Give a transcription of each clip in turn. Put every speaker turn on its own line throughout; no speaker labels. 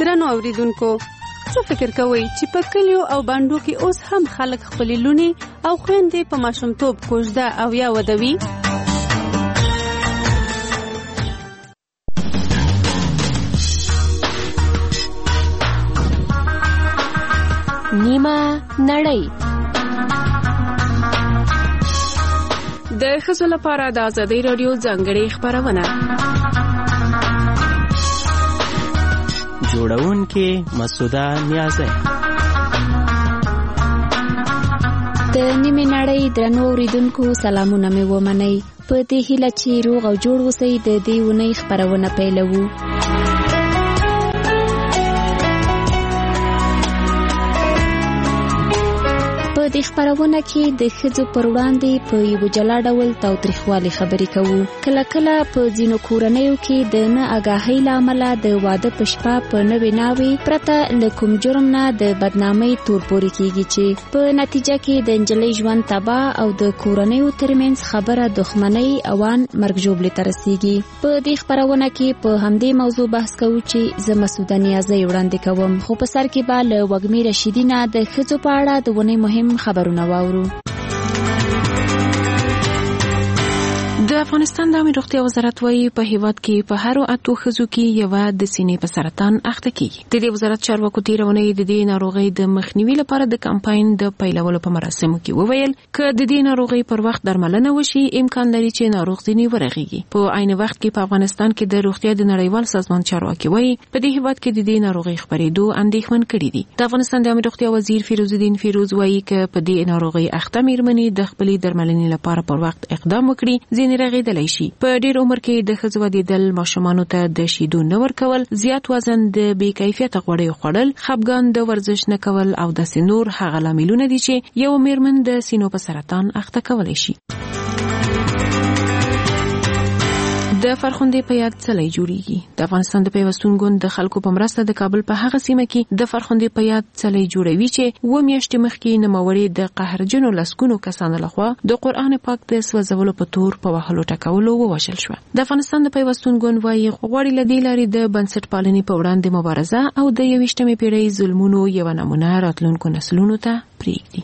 درنو اوریدونکو، څه فکر کوئ چې په کلیو او بانډو کې اوس هم خلک خپلې لونې او خویندې په ماشومتوب کوژده او یا ودوي؟
نیمه نړۍ
د ښځو لپاره د ازادۍ راډیو ځانګړې خپرونه.
جوړونکې مسعوده نیازی.
د نیمه نړۍ درنو اوریدونکو سلامونه مې ومنئ. په دې هیله چې روغ او جوړ اوسئ د دې اونۍ خپرونه پیلوو. په دې خپرونه کې د ښځو پر وړاندې په یو جلا ډول تاوتریخوالي خبرې کوو. کله کله په ځینو کورنیو کې د نه آګاهۍ له امله د واده په شپه په نوې ناوې پرته له کوم جرم نه د بدنامۍ تورپورې کېږي چې په نتیجه کې د نجلۍ ژوند تباه او د کورنیو ترمنځ خبره دښمنۍ اوان مرګ ژوبلې ته رسېږي. په دې خپرونه کې په همدې موضوع بحث کوو چې زه مسعوده نیازی وړاندې کوم، خو په سر کې به له وږمې رشیدي نه د ښځو په اړه د ونې مهم خبرونه واورو.
د افغانستان د عامه روغتیا وزارت وايي په هیواد کې په هر 8 ښځو کې یو د سینې په سرطان اخته کیږي. د دې وزارت چارواکو تیرونې د دې ناروغۍ د مخنیوي لپاره د کمپاین د پیلولو په مراسمو کې وویل ک د دې ناروغۍ پر وخت درملنه وشي امکان لري چې ناروغ ځینې ورغېږي. په عین وخت کې په افغانستان کې د روغتیا د نړیوال سازمان چارواکي وايي په دې هیواد کې د دې ناروغۍ خپرېدو اندېښمن کړي دي. د افغانستان د عامه روغتیا وزیر فیروز الدین فیروز وايي ک په دې ناروغۍ اخته میرمنې د خپلې درملنې لپاره پر وخت اقدام وکړي ځینې رغېدلی شي. په ډېر عمر کې د ښځو ودېدل، ماشومانو ته د شیدو نه ورکول، زیات وزن، د بې کیفیته غوړیو خوړل، خپګان، د ورزش نه کول او داسې نور هغه لاملونه دي چې یو میرمن د سینو په سرطان اخته کولی شي. د فرخندې په یاد څلې جوړیږي. د افغانستان د پیوستون ګوند د خلکو په مرسته د کابل په هغه سیمه کې د فرخندې په یاد څلې جوړوي چې و میاشتې مخکې نوموړي د قهرجنو لسګونو کسانو لخوا د قرآن پاک د سوځولو په تور په وهلو ټکولو ووژل شو. د افغانستان د پیوستون ګوند وايي غواړي له دې لارې د بنسټ پالنې په وړاندې مبارزه او د 21مې پیړۍ ظلمونو یو نمونه راتلونکو نسلونو ته پرېږدي.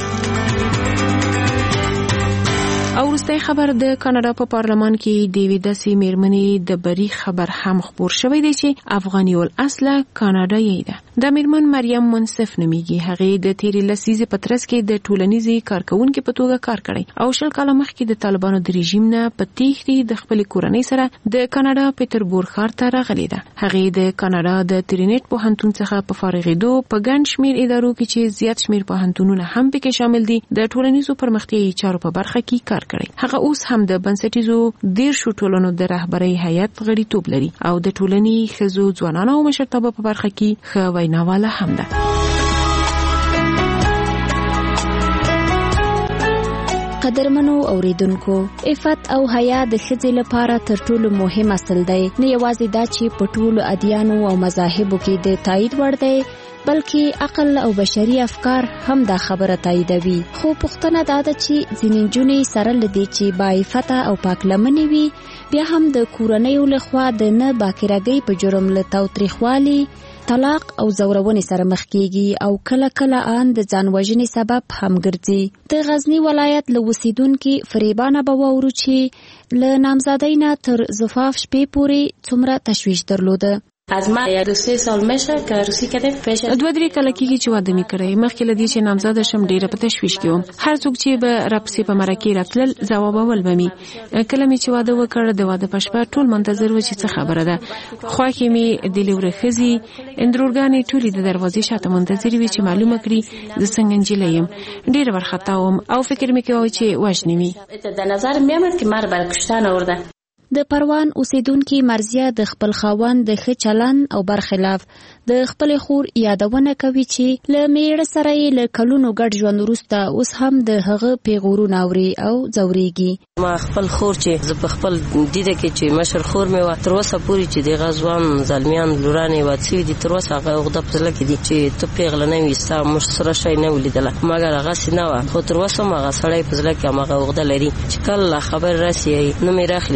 او وروستی خبر د کاناډا په پارلمان کې د داسې میرمنې د بری خبر هم خبر شوی دی چې افغاني الاصله کاناډایي ده. د میرمن مریم منصف نومیږي. هغه د تیرې لسیزې په ترڅ کې د ټولنیزې کارکونکو په توګه کار کړی او شل کاله مخکې د طالبانو د رژیم نه په تېښتې د خپل کورنۍ سره د کاناډا پیټربورګ ښار ته راغلی ده. هغه د کاناډا د ترینیټ پوهنتون څخه په فارغېدو په ګڼ شمېر ادارو کې چې زیات شمېر پوهنتونونه هم پکې شامل دي د ټولنیزو پرمختیایي چارو په برخه کې کار کړی. هغه اوس هم د بنسټیزو 10 ټولنو د رهبرۍ هیئت غړیتوب لري او د ټولنې ښځو، ځوانانو او مشرتابه په برخه کې ښه ویناواله هم ده.
قدرمنو اوریدونکو، عفت او حیا د ښځې لپاره تر ټولو مهم اصل دی. نه یوازې دا چې په ټولو ادیانو او مذاهبو کې د تایید وړ دی، بلکې عقل او بشري افکار هم دا خبره تاییدوي. خو پوښتنه دا ده چې ځینې نجونې سره له دې چې باعفته او پاکلمنې وي، بیا هم د کورنیو لخوا د نه باکرهګۍ په جرم له تاوتریخوالي، طلاق او زورونې سره مخ کیږي او کله کله ان د ځان وژنې سبب هم ګرځي. د غزنی ولایت له اوسیدونکو فریبانه به وورو چې له نامزادۍ نه تر زفاف شپې پورې څومره تشویش درلوده.
از ما 2-3 سال میشه که عروسی کردم پیش
2-3 کاله کېږي چې واده مې کړی. مخکې له دې چې نامزاده شم ډېره په تشویش کې وم. هر څوک چې به راپسې په مرکې راتلل ځوابول به مې. کله مې چې واده وکړ د واده په شپه ټول منتظر و چې څه خبره ده. خواښې مې د لیورې ښځې اندرورګانې ټولې د دروازې شاته منتظرې وې چې معلومه کړي زه څنګه نجلۍ یم. ډېره وارخطا وم او فکر مې کوه چې وژنې مې.
در نظر میامد که مرا بر کشتن آورده.
د پروان اوسیدونکو مرزیه د خپل خاوند د ښه چلن او برخلاف د خپل خور یادونه کوي چې له میړه سره یې له کلونو ګډ ژوند وروسته اوس هم د هغه پیغورونه اوري او ځوريږي.
ما خپل خور چې ز په خپل دیده کې چې مشر خور مې و تر اوسه پورې چې د غزوان ځلمیان لورانې واڅوي دي تر اوسه هغه غوډه په ځل کې دي چې ته پیغله نه وستا مش سره شي نه ولیدله مګر هغه سينه و خو تر اوسه هغه سړی په ځل کې هغه غوډه لري چې کله خبر راسي نو مې راخلی چې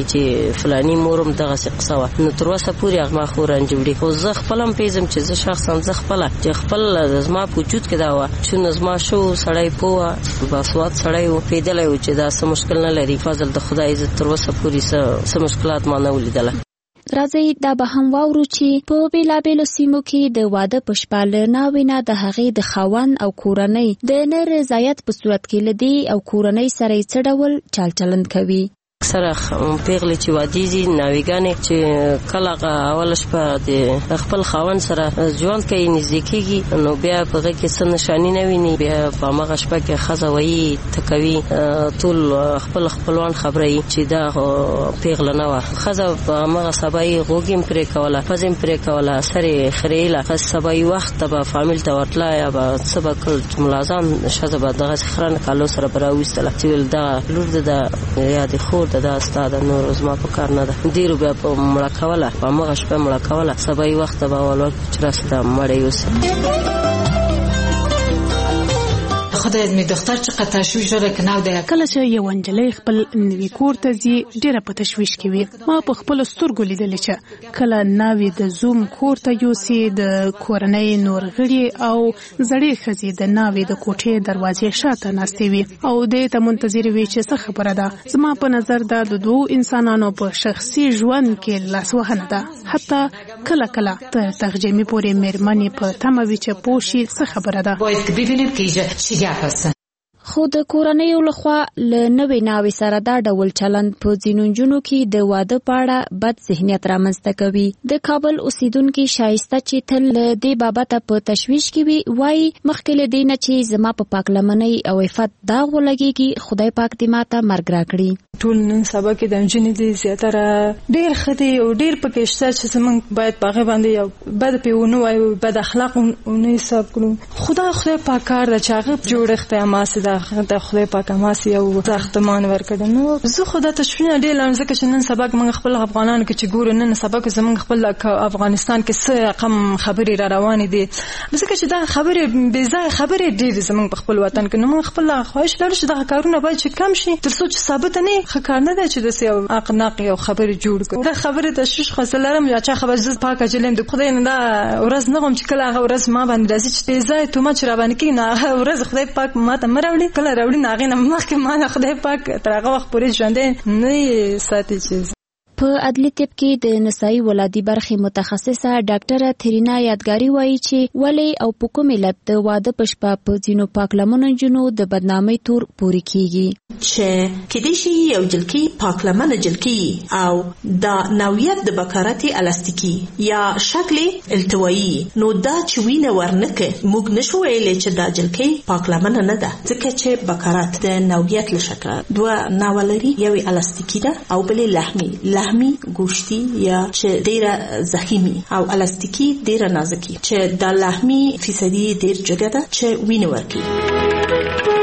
چې فلانی مورم دغه څه قصه وا نو تر اوسه پورې هغه ما خو رنجوړي خو زه خپلم پیژم چې زه شخصا زه خپل زما په وجود کې دا وا چې نظم شو سړی پوه باسواد سړی و پیدلای و چې دا څه مشکل نه لري فضل د خدای عزت تر اوسه پورې څه مشکلات ما نه ولیدله.
راځي دا به هم واورو چې په بیلابیلو سیمو کې د واده په شپه له ناوې نه د هغې د خاوند او کورنۍ د نه رضایت په صورت کې له دې او کورنۍ سره یې څه ډول چال چلند کوي.
سره پیغلې چې وادي ناویګانې چې کله اول شپه د خپل خاوند سره ژوند کوي نږدې کېږي نو بیا په هغه کې څه نشاني نه ویني بیا په هماغه شپه کې ښځه وایي تکوي ټول خپلوان خبروي چې دا پیغله نه وه ښځه په هماغه سبا یې غوږ یې پرې کوله پزه یې پرې کوله سر یې خریله سبا یې وخت به فامیل ته ورتله یا به څه به کړ ملازم ښځه به دغسې خرانه کالو سره به راویستله چې ویل دغه لور ده یا د خور دا استاد نور زما په کار نه ده ډیرو بیا په مړه کوله په هماغه شپه مړه کوله سبا یې وخت به ولور چې راسته مړی اوسي.
خدای دې دختر چقدر تشویش لري کناو ده
کله چې یو انجلۍ خپل نوی کور ته ځي ډیره په تشویش کې وي. ما په خپل سترګو لیدل چې کله ناوی د زوم کور ته یوسي د کورنۍ نور غړي او زړې ښځې د ناوی د کوټې دروازې شاته ناستې وي او دې ته منتظر وي چې څه خبره ده. زما په نظر دا د دوه انسانانو په شخصي ژوند کې لاسوهنه ده. حتی کله تر ترجمه پورې مېرمنې په تمه وي چې پوښي څه خبره ده.
باید ببینیم که
خو د کورنۍ لخوا له نوې ناوې سره دا ډول چلند په ځینو نجونو کې د واده په اړه بد ذهنیت رامنځته کوي. د کابل اوسیدونکي شایسته چې تل له دې بابته په تشویش کې وي وایي مخکې له دې نه چې زما په پاک لمنۍ او عفت داغ ولګېږي خدای پاک دې ماته مرګ راکړي.
ټول نن سبا کې د نجونې دي زیاتره ډېر ښه دي او ډېر پکې شته چې زموږ باید په هغې باندې یو بد پې ونه وایو بد اخلاق ونه حساب کړو. خدای پاک کار ده چې هغه جوړښت یې هماسې ده د خدای پاک هماسې یو ساختمان ورکړی. نو زه خو دا تشویشونه ډېر لرم ځکه چې نن سبا موږ خپل افغانانو کې چې ګورو نن سبا کې زموږ خپل افغانستان کې څه رقم خبرې را روانې دي ځکه چې دا خبرې بې ځایه خبرې ډېرې زموږ په خپل وطن کې. نو موږ خپل خواهش لرو چې دغه کارونه باید چې کم شي تر څو چې ثابته نه ښه کار نه دی چې داسې یو اقناق یو خبرې جوړ کړو. دا خبرې تشویش خو زه لرم یا چا خبر زه پاکه جلیم د خدای نه دا ورځ نه غواړم چې کله هغه ورځ ما باندې راځي چې بې ځایه تهمت چې راباندې کېږي نو هغه ورځ خدای پاک ما ته مه راوړي کله راوړي نو هغې نه مخکې ما نه خدای پاک تر هغه وخت پورې ژوندی نه یې ساتي. چې
په عدلي طب کې د نسایي ولادي برخې متخصصه ډاکټره ترینا یادګاري وایي چې ولې او په کوم علت د واده په شپه په ځینو پاکلمنو نجونو د بدنامۍ تور پورې کیږي
چې کېدای شي یو جلکۍ پاکلمنه جلکۍ او د نوعیت د بکارت الاستیکي یا شکل التوایی نو دا چې وینه ورنکه موږ نشو ویلې چې دا جلکۍ پاکلمنه نه ده ځکه چې بکارت د نوعیت له شکل دوه نوع لري یو الاستیکي ده او بلې لحمي گوشتی یا چې ډیره زخیمی او الاستیکی ډیره نازکی چې د لحمی فیصدی ډیر جګه ده چې وینه ورکي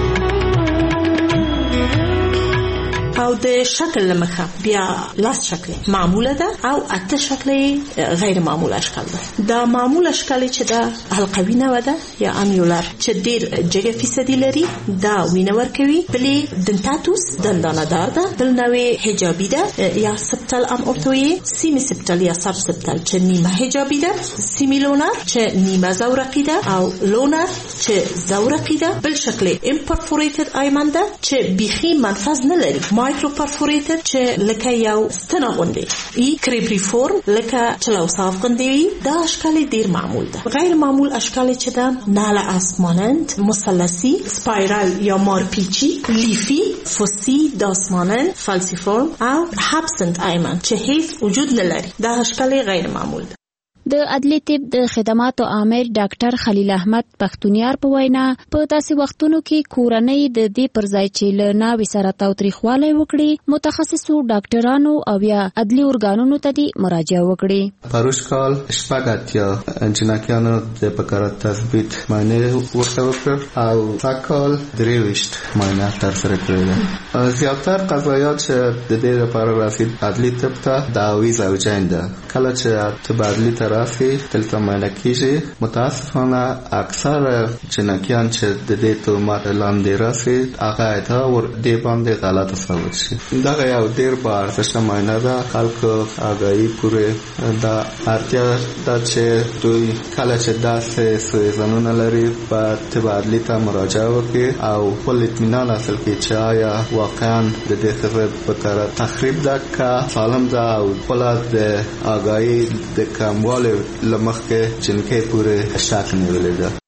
او د شکل لمخه بیا لاس شکل معموله ده او اته شکل غیر معمول اشکال ده. دا معمول اشکال چې دا حلقوي نه ده یا انیولر چې ډیر جګه فیصدی لري دا وینه ورکوي. بلې دنتاتوس دندانه دار ده. بل نوې حجابي ده یا سبتل ام اورتوي سیمی سبتل یا سب سبتل چې نیمه حجابي ده. سیمی لونر چې نیمه زورقی ده او لونر چې زورقی ده. بل شکل امپرفوریتد ایمن ده چې بیخي منفذ نه لري. مایکرو پرفوریتد چې لکه یو ستنه غوندې ای کریپریفورم لکه چلوصاف غوندې دا اشکال ډیر معمول ده. غیر معمول اشکال چې ده ناله اسمانند مثلثی سپایرال یا مارپیچی لیفی فوسی داسمانند فالسیفورم او هابسنت ایمن چې هیڅ وجود نه لري. دا اشکال غیر معمول ده.
د عدلي طب د خدماتو عامل ډاکټر خلیل احمد پښتونیار په وینا په تاسو وختونو کې کورنۍ د دې پر ځای چې له ناوې سره تاوتریخوالی وکړي متخصصو ډاکټرانو او یا عدلي ارګانونو ته دې مراجعه وکړي.
پروش کال شپږ اتیا جنکیانو د بکارت تثبیت معنی ورته وکړ او ساکال 23 معنی تر سره کړل. زیاتره قضایات چې د دې لپاره رسید عدلي طب ته دعوی زوجین ده. کله چې ته عدلي طب راسي دلته معاینه کیږي. متاسفانه اکثر جنکیان چې د دې تهمت لاندې راسي هغه دا ور دې باندې غلط ثابت شي. دا یو ډیر بار څه معاینه ده. خلکو آگاهی پورې دا اړتیا ده چې دوی کله چې داسې سویزنونه لري په طب عدلي ته مراجعه وکړي او خپل اطمینان حاصل کړي چې آیا واقعا د دې ښځې بکاره تخریب ده که سالم ده او خپل د آگاهی د کموالي له مخکې جنکۍ پورې شک نیولې ده.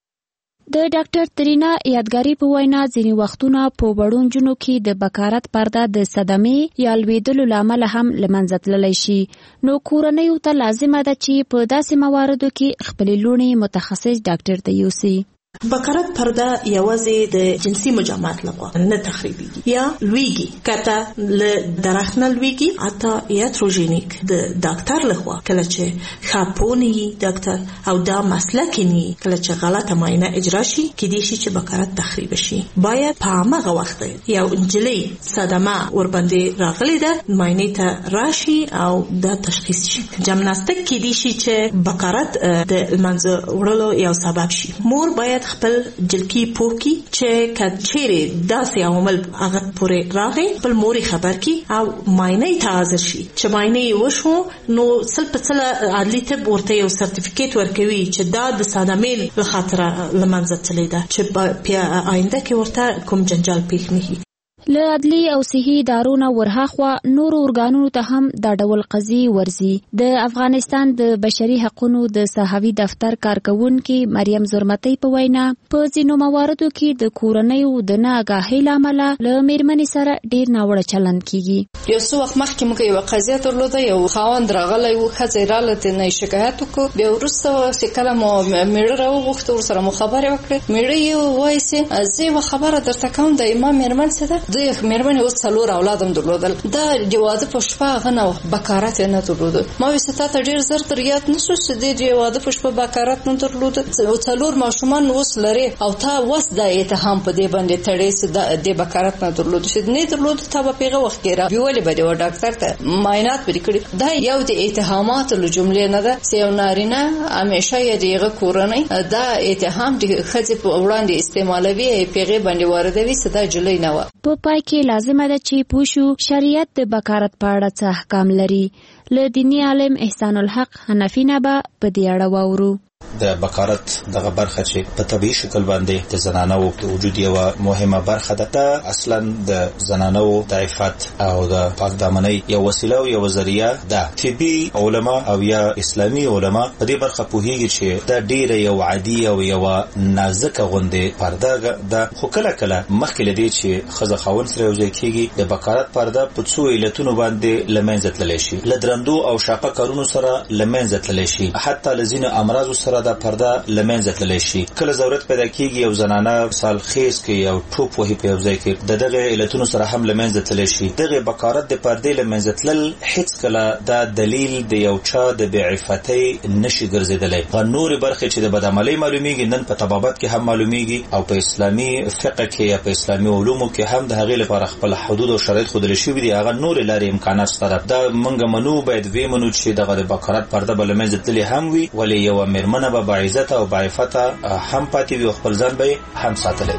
د ډاکټر ترینا یادګاری په وینا ځینې وختونه په وړو نجونو کې د بکارت پرده د صدمې یا لوېدلو له امله هم له منځه تللی شي. نو کورنیو ته لازمه ده چې په داسې مواردو کې خپلې لوڼې متخصص ډاکټر ته یوسي.
بکارت پرده یوازې د جنسي مجامعات لخوا نه تخریبیږي یا لویږي، کته له درخت نه لویږي اته یاتروجینیک د ډاکټر لخوا کله چې خاپونی ډاکټر او دا مسلک ني کله چې غلطه معاینه اجرا شي کې دي چې بکارت تخریب شي. باید په هغه وخت یو انجلي صدمه ور باندې راغلي ده معاینه ته راشي او دا تشخیص شي. جمناستیک کې دي چې بکارت د منځ وړلو یو سبب شي. مور باید خپل جلکی پوکی چې کچېره داسې عوامل هغه پورې راغی خپل موري خبر کی او معاینه ته حاضر شي. چې معاینه وشو نو سل په سل عدلي طب ورته یو سرټیفیکیټ ورکوي چې دا د صدمې له خاطر لمنځه تللی ده چې په آینده کې ورته کوم جنجال پیښ نه شي.
له عدلي او صحي ادارو نه ورهاخوا نور ارګانونو ته هم دا ډول قضیې ورځي. د افغانستان د بشري حقوقو د صحوي دفتر کارکونکي مریم زرمتي په وینا په ځینو مواردو کې د کورنیو د ناآګاهۍ له امله له میرمنې سره ډیر ناوړه چلند کیږي.
یو څو وخت مخکې موږ یو قضیه درلوده، یو خاوند راغلی و، ښځه راله نه شکایت وکړو، بیا وروسته چې کله مو میړه راوغوښته ورسره مو خبرې وکړې، میړه یې وایي چې زه یوه خبره درته کوم، د ما میرمن څه ده، د میرمنې اوس 4 اولادم درلودل، دا د واده په شپه هغه نه بکارت نه درلوده. ما ویل تا ته ډیر زر در یاد نشو چې د واده په شپه بکارت نه درلوده، او 4 ماشومان اوس لري او تا وس د اتهام په دې باندې تړې چې د بکارت نه درلوده، چې نه درلوده تا په پیغه وخت کې را ویولې به د ډاکټر ته معاینات وکړي. دا یو د اتهامات له جملې نه ده چې یو نارینه همیشه یې دغه کورنۍ دا اتهام د خځې په وړاندې استعمالوي، پیغه باندې واردوي چې دا جلۍ نه و.
په پای کې لازمه ده چې پوښو شریعت د بکارت په اړه څه احکام لري. له دیني عالم احسان الحق حنفي نه به په دې اړه واورو.
د بکارت دغه برخه چې په طبيعي شکل باندې د زنانو د وجود یو مهمه برخه ده. دا اصلا د زنانو د عفت او د پاک دامنۍ یو وسیله او یو ذریعہ ده. طبي علما او یا اسلامي علما په دې برخه پوهیږي چې دا ډیره یو عادي او یو نازک غونډه پرده ده. خو کله کله مخکې لدی چې خزه خاون سره یوځای کیږي د بکارت پرده په څو علتونو باندې لمنځه تللی شي، لدرندو او شاقه کارونو سره لمنځه تللی شي، حتی لزینو امراض سره دا پرده لمنځه تللی شي. کله ضرورت پیدا کیږي یو زنانه سال خیز کې یو ټوپ وهي په ځای کې د دغه علتونو سره هم لمنځه تللی شي. دغه بکارت د پردې لمنځه تلل هیڅ کله دا دلیل د یو چا د بیعفتۍ نشي ګرځیدلی. غنور برخه چې د بدعملۍ معلومیږي نن په طبابت کې هم معلومیږي او په اسلامي فقه کې یا په اسلامي علومو کې هم د هغې لپاره خپل حدود او شرایط ښودل شوي دي. هغه نور لارې امکانات شته. دا موږ منو باید وی منو چې دغه د بکارت پرده به لمنځه تللی هم وي، ولې یو میرمنه به باعزت او باعفته هم پاتې وي او خپل ځان به هم ساتلی.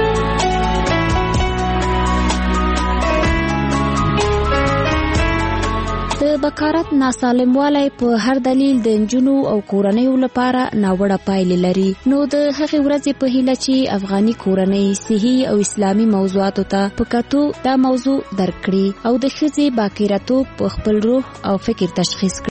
د بکارت ناسالموالی په هر دلیل د نجونو او کورنیو لپاره ناوړه پایلې لري. نو د هغې ورځې په هیله چې افغاني کورنۍ صحي او اسلامي موضوعاتو ته په کتو دا موضوع درک کړي او د ښځې باکیرتوب په خپل روح او فکر تشخیص کړي.